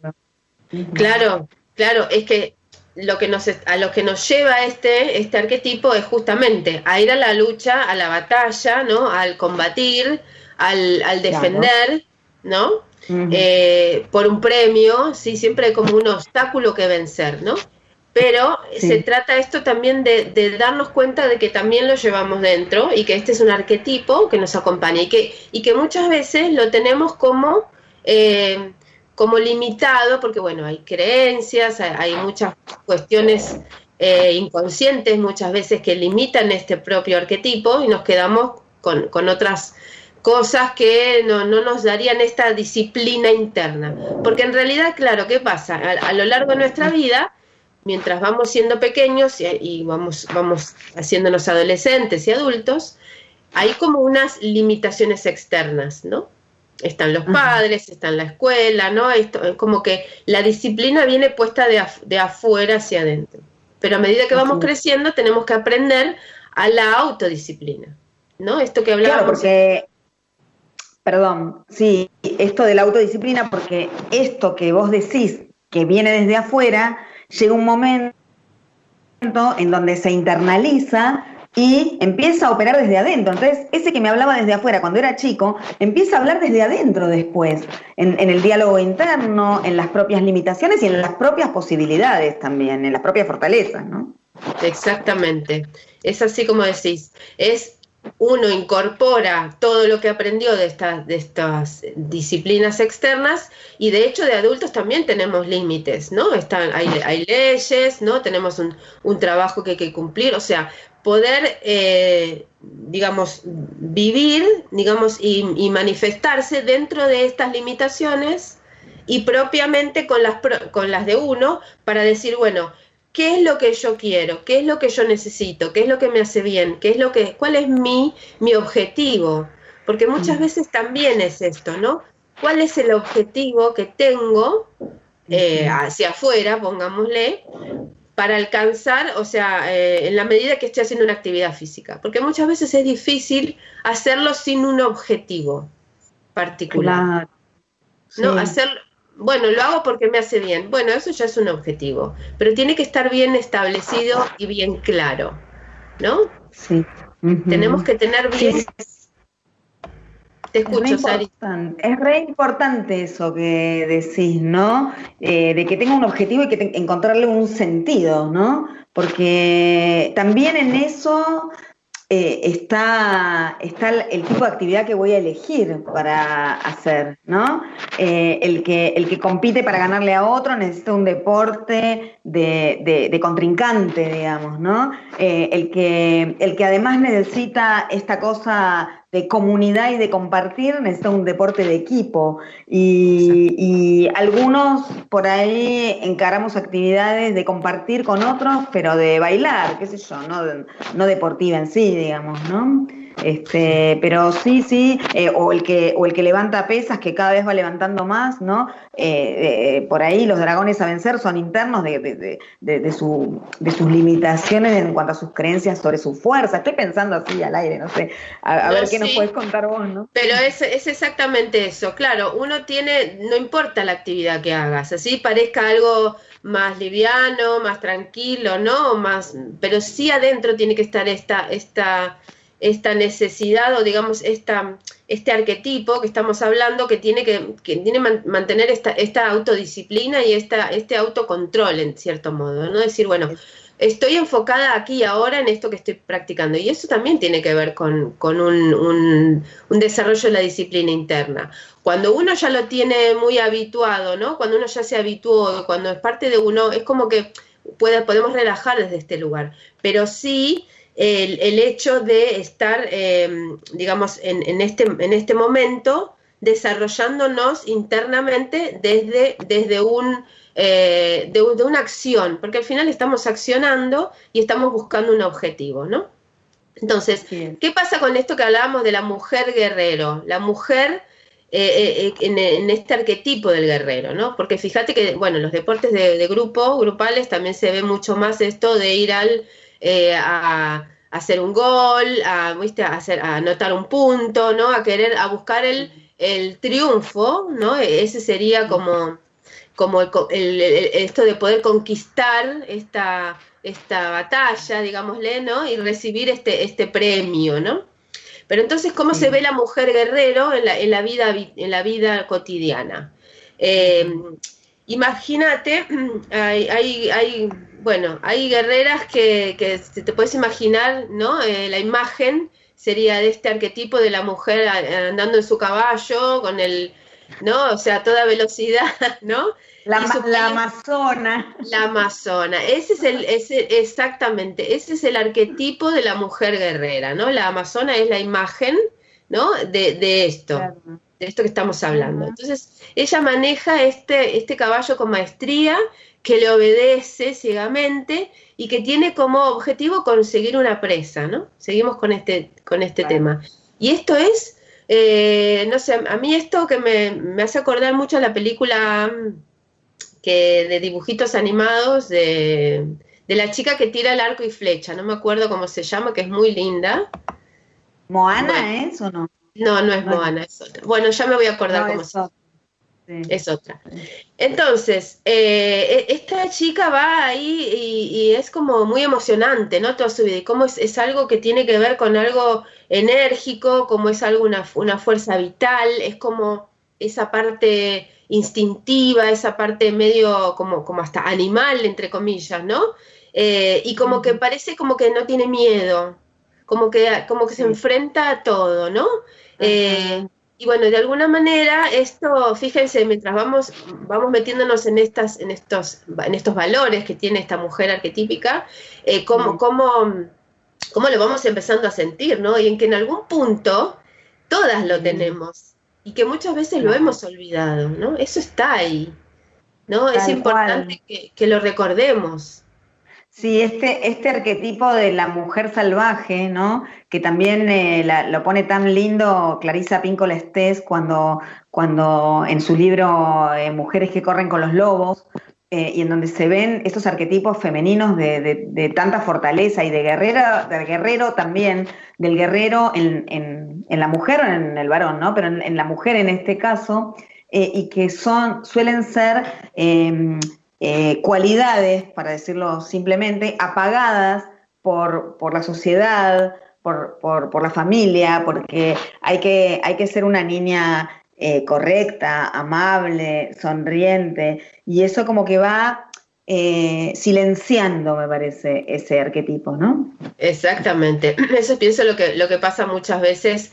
Claro, claro, es que lo que nos a lo que nos lleva este este arquetipo es justamente a ir a la lucha, a la batalla, ¿no? Al combatir, al, al defender, ¿no? Uh-huh. Eh, por un premio, sí, siempre hay como un obstáculo que vencer, ¿no? Pero sí. Se trata esto también de, de darnos cuenta de que también lo llevamos dentro y que este es un arquetipo que nos acompaña y que y que muchas veces lo tenemos como eh, como limitado, porque bueno, hay creencias, hay, hay muchas cuestiones eh, inconscientes muchas veces que limitan este propio arquetipo y nos quedamos con, con otras cosas que no, no nos darían esta disciplina interna. Porque en realidad, claro, ¿qué pasa? A, a lo largo de nuestra vida, mientras vamos siendo pequeños y, y vamos, vamos haciéndonos adolescentes y adultos, hay como unas limitaciones externas, ¿no? Están los padres, está en la escuela, ¿no? Esto es como que la disciplina viene puesta de, af de afuera hacia adentro. Pero a medida que vamos creciendo tenemos que aprender a la autodisciplina, ¿no? Esto que hablábamos. Claro, porque, perdón, sí, esto de la autodisciplina, porque esto que vos decís que viene desde afuera, llega un momento en donde se internaliza y empieza a operar desde adentro. Entonces, ese que me hablaba desde afuera cuando era chico, empieza a hablar desde adentro después, en, en el diálogo interno, en las propias limitaciones y en las propias posibilidades también, en las propias fortalezas, ¿no? Exactamente. Es así como decís. Es uno incorpora todo lo que aprendió de estas, de estas disciplinas externas y de hecho de adultos también tenemos límites, ¿no? Están, hay, hay leyes, ¿no? Tenemos un, un trabajo que hay que cumplir, o sea, poder, eh, digamos, vivir, digamos, y, y manifestarse dentro de estas limitaciones y propiamente con las, con las de uno para decir, bueno, ¿qué es lo que yo quiero? ¿Qué es lo que yo necesito? ¿Qué es lo que me hace bien? ¿Qué es lo que, cuál es mi, mi objetivo? Porque muchas veces también es esto, ¿no? ¿Cuál es el objetivo que tengo eh, hacia afuera, pongámosle, para alcanzar, o sea, eh, en la medida que estoy haciendo una actividad física? Porque muchas veces es difícil hacerlo sin un objetivo particular. Claro. ¿No? Sí. Hacerlo. Bueno, lo hago porque me hace bien. Bueno, eso ya es un objetivo, pero tiene que estar bien establecido y bien claro, ¿no? Sí. Uh-huh. Tenemos que tener bien... Sí. Te escucho, es Sari. Es re importante eso que decís, ¿no? Eh, de que tenga un objetivo y que te, encontrarle un sentido, ¿no? Porque también en eso... Eh, está, está el tipo de actividad que voy a elegir para hacer, ¿no? Eh, el, que, el que compite para ganarle a otro necesita un deporte de, de, de contrincante, digamos, ¿no? Eh, el, que, el que además necesita esta cosa de comunidad y de compartir necesita un deporte de equipo y, y algunos por ahí encaramos actividades de compartir con otros, pero de bailar, qué sé yo, no, no deportiva en sí, digamos, ¿no? Este, pero sí, sí, eh, o el que o el que levanta pesas, que cada vez va levantando más, ¿no? Eh, eh, por ahí los dragones a vencer son internos de, de, de, de, de, su, de sus limitaciones en cuanto a sus creencias sobre su fuerza. Estoy pensando así al aire, no sé, a, a no, ver qué sí. nos puedes contar vos, ¿no? Pero es, es exactamente eso, claro, uno tiene, no importa la actividad que hagas, así parezca algo más liviano, más tranquilo, ¿no? Más, pero sí adentro tiene que estar esta, esta esta necesidad o digamos esta, este arquetipo que estamos hablando que tiene que, que tiene man, mantener esta, esta autodisciplina y esta, este autocontrol en cierto modo, ¿no? Decir, bueno, estoy enfocada aquí y ahora en esto que estoy practicando y eso también tiene que ver con, con un, un, un desarrollo de la disciplina interna. Cuando uno ya lo tiene muy habituado, ¿no? Cuando uno ya se habituó, cuando es parte de uno, es como que puede, podemos relajar desde este lugar, pero sí El, el hecho de estar, eh, digamos, en, en, este, en este momento desarrollándonos internamente desde, desde un, eh, de, de una acción, porque al final estamos accionando y estamos buscando un objetivo, ¿no? Entonces, ¿qué pasa con esto que hablábamos de la mujer guerrero? La mujer eh, eh, en, en este arquetipo del guerrero, ¿no? Porque fíjate que, bueno, en los deportes de, de grupo, grupales, también se ve mucho más esto de ir al eh, a, a hacer un gol, a, ¿viste? a, hacer, a anotar un punto, ¿no? A querer, a buscar el, el triunfo, ¿no? Ese sería como, como el, el, el, esto de poder conquistar esta... esta batalla, digámosle, ¿no? Y recibir este, este premio, ¿no? Pero entonces, ¿cómo sí. se ve la mujer guerrero en la, en la, vida, en la vida cotidiana? Eh, imagínate, hay, hay, hay, bueno, hay guerreras que, que te puedes imaginar, ¿no? Eh, la imagen sería de este arquetipo de la mujer andando en su caballo, con el, ¿no? O sea, a toda velocidad, ¿no? La, la amazona. La amazona. Ese es el, ese, exactamente, ese es el arquetipo de la mujer guerrera, ¿no? La amazona es la imagen, ¿no? De, de esto, claro. de esto que estamos hablando. Uh-huh. Entonces, ella maneja este, este caballo con maestría, que le obedece ciegamente y que tiene como objetivo conseguir una presa, ¿no? Seguimos con este, con este claro. tema. Y esto es, eh, no sé, a mí esto que me, me hace acordar mucho a la película... Que de dibujitos animados de, de la chica que tira el arco y flecha, no me acuerdo cómo se llama, que es muy linda. ¿Moana bueno, es o no? No, no es no. Moana, es otra. Bueno, ya me voy a acordar no, cómo se llama. Sí. Es otra. Entonces, eh, esta chica va ahí y, y es como muy emocionante, ¿no? Toda su vida. Y cómo es, es algo que tiene que ver con algo enérgico, como es algo, una, una fuerza vital, es como esa parte... instintiva, esa parte medio como, como hasta animal, entre comillas, ¿no? Eh, y como que parece como que no tiene miedo, como que, como que sí. se enfrenta a todo, ¿no? Eh, y bueno, de alguna manera esto, fíjense, mientras vamos, vamos metiéndonos en, estas, en, estos, en estos valores que tiene esta mujer arquetípica, eh, cómo, sí. cómo, cómo lo vamos empezando a sentir, ¿no? Y en que en algún punto todas lo sí. tenemos. Y que muchas veces lo hemos olvidado, ¿no? Eso está ahí, ¿no? Tal es importante que, que lo recordemos. Sí, este, este arquetipo de la mujer salvaje, ¿no? Que también eh, la, lo pone tan lindo Clarissa Pinkola Estés cuando, cuando en su libro eh, Mujeres que corren con los lobos, eh, y en donde se ven estos arquetipos femeninos de, de, de tanta fortaleza y de guerrera, del guerrero también, del guerrero en, en, en la mujer o en el varón, ¿no? Pero en, en la mujer en este caso, eh, y que son, suelen ser eh, eh, cualidades, para decirlo simplemente, apagadas por, por la sociedad, por, por, por la familia, porque hay que, hay que ser una niña eh, correcta, amable, sonriente, y eso como que va eh, silenciando, me parece, ese arquetipo, ¿no? Exactamente, eso pienso lo que, lo que pasa muchas veces,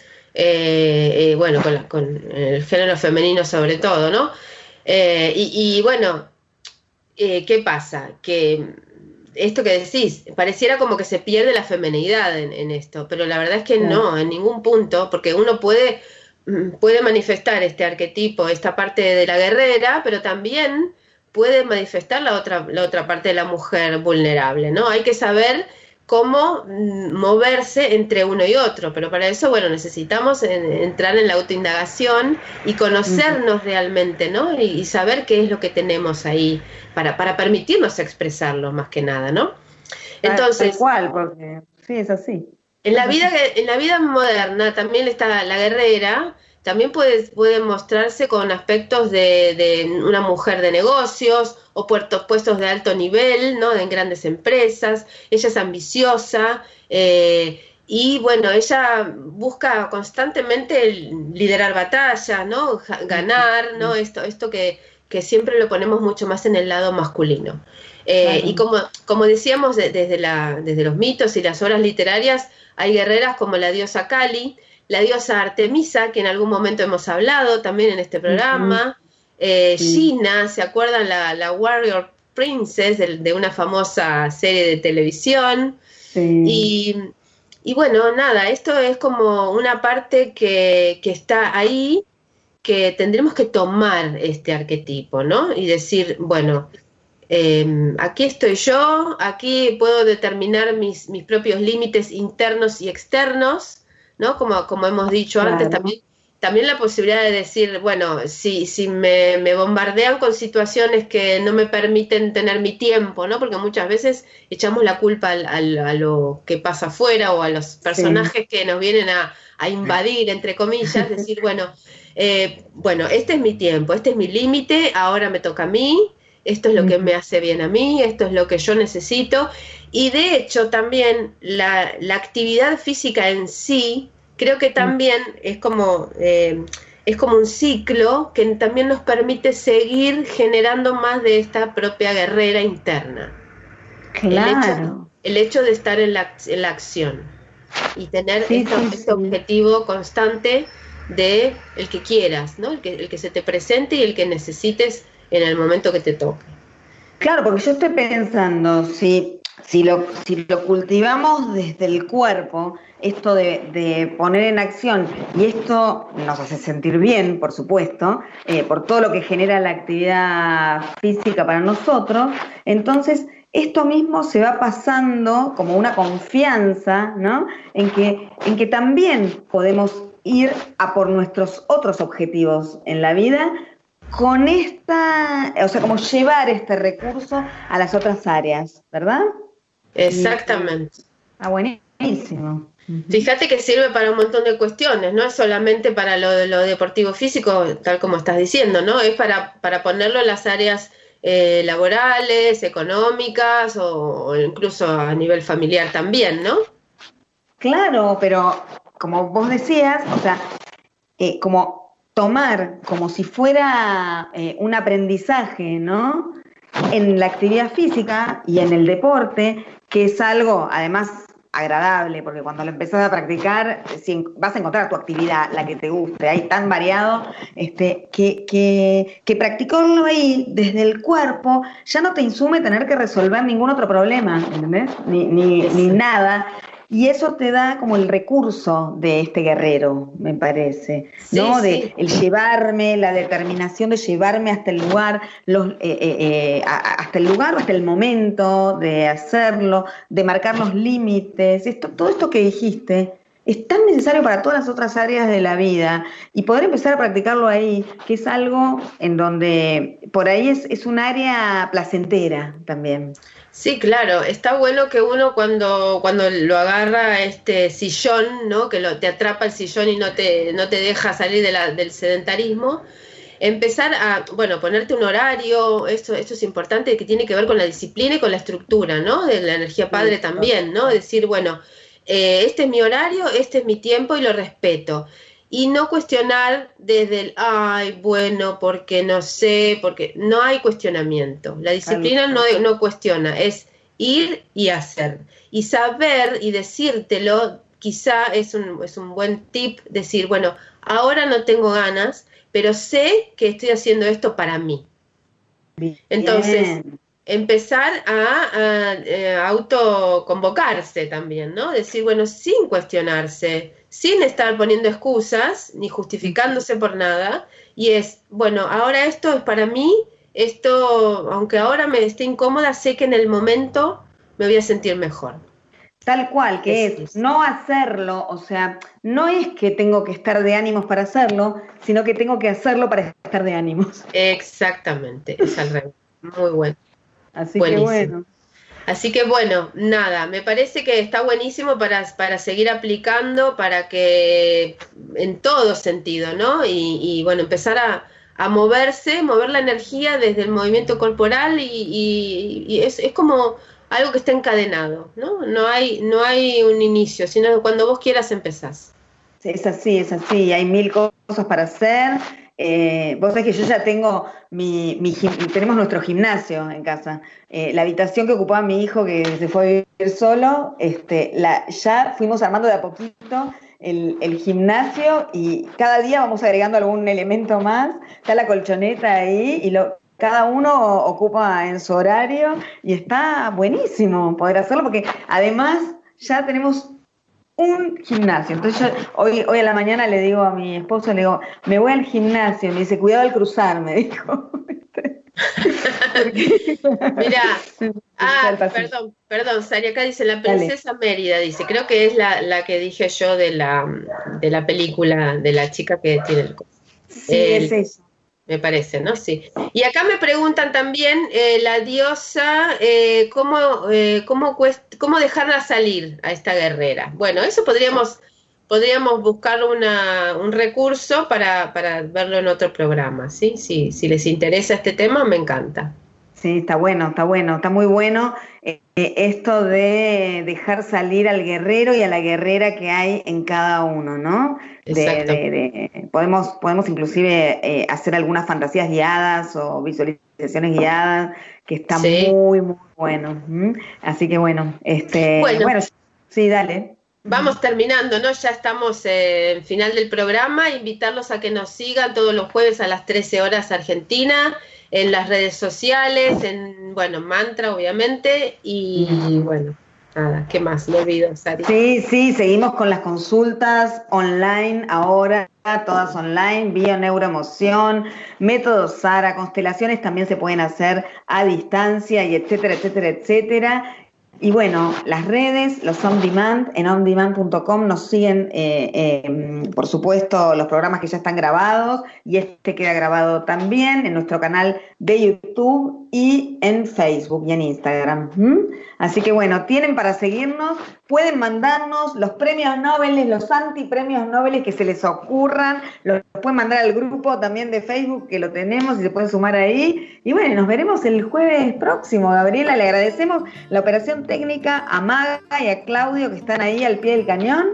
eh, eh, bueno, con, la, con el género femenino sobre todo, ¿no? Eh, y, y bueno, eh, ¿qué pasa? Que esto que decís, pareciera como que se pierde la femenidad en, en esto, pero la verdad es que no, no en ningún punto, porque uno puede... puede manifestar este arquetipo, esta parte de la guerrera, pero también puede manifestar la otra, la otra parte de la mujer vulnerable, ¿no? Hay que saber cómo moverse entre uno y otro, pero para eso, bueno, necesitamos en, entrar en la autoindagación y conocernos uh-huh. realmente, ¿no? Y, y saber qué es lo que tenemos ahí para, para permitirnos expresarlo más que nada, ¿no? Entonces, tal cual, porque sí, es así. En la vida, en la vida moderna también está la guerrera, también puede, puede mostrarse con aspectos de, de una mujer de negocios o puertos, puestos de alto nivel, ¿no? En grandes empresas. Ella es ambiciosa eh, y bueno, ella busca constantemente liderar batallas, ¿no? Ganar, ¿no? Esto, esto que, que siempre lo ponemos mucho más en el lado masculino. Eh, claro. Y como, como decíamos de, desde, la, desde los mitos y las obras literarias, hay guerreras como la diosa Kali, la diosa Artemisa, que en algún momento hemos hablado también en este programa, uh-huh. eh, sí. Gina, ¿se acuerdan? La, la Warrior Princess de, de una famosa serie de televisión. Sí. Y, y bueno, nada, esto es como una parte que, que está ahí, que tendremos que tomar este arquetipo, ¿no? Y decir, bueno... eh, aquí estoy yo, aquí puedo determinar mis, mis propios límites internos y externos, ¿no? Como, como hemos dicho Claro. antes, también, también la posibilidad de decir, bueno, si, si me, me bombardean con situaciones que no me permiten tener mi tiempo, ¿no? Porque muchas veces echamos la culpa al, al, a lo que pasa afuera o a los personajes sí. que nos vienen a, a invadir, entre comillas, decir, bueno, eh, bueno, este es mi tiempo, este es mi límite, ahora me toca a mí, esto es lo que me hace bien a mí, esto es lo que yo necesito, y de hecho también la, la actividad física en sí, creo que también es como, eh, es como un ciclo que también nos permite seguir generando más de esta propia guerrera interna. Claro. El hecho, el hecho de estar en la, en la acción y tener sí, esto, sí, este sí. objetivo constante de el que quieras, ¿no? El que, el que se te presente y el que necesites en el momento que te toque. Claro, porque yo estoy pensando, si, si, lo, si lo cultivamos desde el cuerpo, esto de, de poner en acción, y esto nos hace sentir bien, por supuesto, eh, por todo lo que genera la actividad física para nosotros, entonces esto mismo se va pasando como una confianza, ¿no? En que, en que también podemos ir a por nuestros otros objetivos en la vida, con esta, o sea, como llevar este recurso a las otras áreas, ¿verdad? Exactamente. Ah, buenísimo. Fíjate que sirve para un montón de cuestiones, no es solamente para lo, lo deportivo físico, tal como estás diciendo, ¿no? Es para, para ponerlo en las áreas eh, laborales, económicas o, o incluso a nivel familiar también, ¿no? Claro, pero como vos decías, o sea, eh, como tomar como si fuera eh, un aprendizaje, ¿no? En la actividad física y en el deporte, que es algo, además, agradable, porque cuando lo empezás a practicar, si vas a encontrar tu actividad, la que te guste, hay tan variado, este, que, que, que practicarlo ahí desde el cuerpo ya no te insume tener que resolver ningún otro problema, ¿entendés? Ni, ni, ni nada. Y eso te da como el recurso de este guerrero, me parece, sí, ¿no? De sí. el llevarme, la determinación de llevarme hasta el lugar, los, eh, eh, eh, hasta el lugar o hasta el momento de hacerlo, de marcar los límites. Esto, todo esto que dijiste es tan necesario para todas las otras áreas de la vida y poder empezar a practicarlo ahí, que es algo en donde por ahí es, es un área placentera también. Sí, claro, está bueno que uno cuando, cuando lo agarra este sillón, ¿no? Que lo, te atrapa el sillón y no te, no te deja salir de la, del sedentarismo, empezar a, bueno, ponerte un horario, esto, esto es importante, que tiene que ver con la disciplina y con la estructura, ¿no? De la energía padre también, ¿no? Decir, bueno, eh, este es mi horario, este es mi tiempo y lo respeto. Y no cuestionar desde el, ay, bueno, porque no sé, porque no hay cuestionamiento. La disciplina no, no cuestiona, es ir y hacer. Y saber y decírtelo, quizá es un, es un buen tip, decir, bueno, ahora no tengo ganas, pero sé que estoy haciendo esto para mí. Bien. Entonces, empezar a, a, a autoconvocarse también, ¿no? Decir, bueno, sin cuestionarse, sin estar poniendo excusas, ni justificándose por nada, y es, bueno, ahora esto es para mí, esto, aunque ahora me esté incómoda, sé que en el momento me voy a sentir mejor. Tal cual, que es, es no hacerlo, o sea, no es que tengo que estar de ánimos para hacerlo, sino que tengo que hacerlo para estar de ánimos. Exactamente, es al revés. Muy bueno. Así Buenísimo. que bueno. Así que bueno, nada, me parece que está buenísimo para, para seguir aplicando, para que en todo sentido, ¿no? Y, y bueno, empezar a, a moverse, mover la energía desde el movimiento corporal y, y, y es, es como algo que está encadenado, ¿no? No hay, no hay un inicio, sino cuando vos quieras empezás. Sí, es así, es así, hay mil cosas para hacer. Eh, vos sabés que yo ya tengo mi, mi tenemos nuestro gimnasio en casa, eh, la habitación que ocupaba mi hijo que se fue a vivir solo, este, la, ya fuimos armando de a poquito el, el gimnasio y cada día vamos agregando algún elemento más, está la colchoneta ahí y lo, cada uno ocupa en su horario y está buenísimo poder hacerlo porque además ya tenemos un gimnasio. Entonces yo hoy, hoy a la mañana le digo a mi esposo, le digo, me voy al gimnasio, me dice, cuidado al cruzar, me dijo. Mira, ah, perdón, perdón, Sari, acá dice la princesa Dale. Mérida, dice, creo que es la, la que dije yo de la de la película de la chica que tiene el sí, el, es eso. Me parece, ¿no? Sí. Y acá me preguntan también eh, la diosa, eh, ¿cómo, eh, cómo, cuest- cómo dejarla salir a esta guerrera? Bueno, eso podríamos podríamos buscar una, un recurso para, para verlo en otro programa, ¿sí? Sí, si les interesa este tema, me encanta. Sí, está bueno, está bueno, está muy bueno eh, esto de dejar salir al guerrero y a la guerrera que hay en cada uno, ¿no? De, de, de, podemos, podemos inclusive eh, hacer algunas fantasías guiadas o visualizaciones guiadas, que está sí. muy, muy bueno. ¿Mm? Así que bueno, este, bueno, bueno, sí, dale. Vamos terminando, ¿no? Ya estamos eh, en final del programa. Invitarlos a que nos sigan todos los jueves a las trece horas Argentina, en las redes sociales, en, bueno, Mantra, obviamente, y mm. bueno, nada, ¿qué más? Me olvido, Sari. Sí, sí, seguimos con las consultas online ahora, todas online, bio-neuroemoción, método Sara, constelaciones también se pueden hacer a distancia, y etcétera, etcétera, etcétera. Y bueno, las redes, los on demand, en on demand punto com nos siguen, eh, eh, por supuesto, los programas que ya están grabados, y este queda grabado también en nuestro canal de YouTube y en Facebook y en Instagram. ¿Mm? Así que bueno, tienen para seguirnos, pueden mandarnos los premios Nobel, los antipremios Nobel que se les ocurran, los pueden mandar al grupo también de Facebook que lo tenemos y se pueden sumar ahí. Y bueno, nos veremos el jueves próximo, Gabriela, le agradecemos la operación técnica a Maga y a Claudio que están ahí al pie del cañón,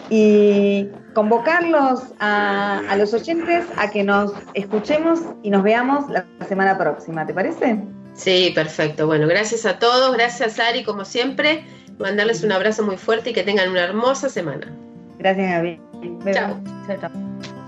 y convocarlos a, a los oyentes a que nos escuchemos y nos veamos la semana próxima, ¿te parece? Sí, perfecto. Bueno, gracias a todos, gracias Ari, como siempre, mandarles un abrazo muy fuerte y que tengan una hermosa semana. Gracias, Gaby. Chao. Chao, chao.